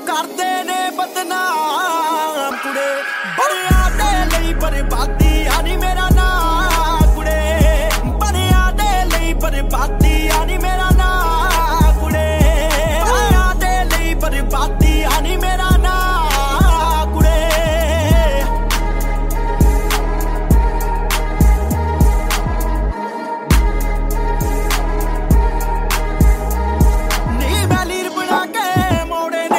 ਕਰਦੇ ਨੇ ਬਦਨਾਮ ਕੁੜੇ ਬੜਿਆਂ ਦੇ ਲਈ ਬਰਬਾਦੀ ਆ ਨੀ ਮੇਰਾ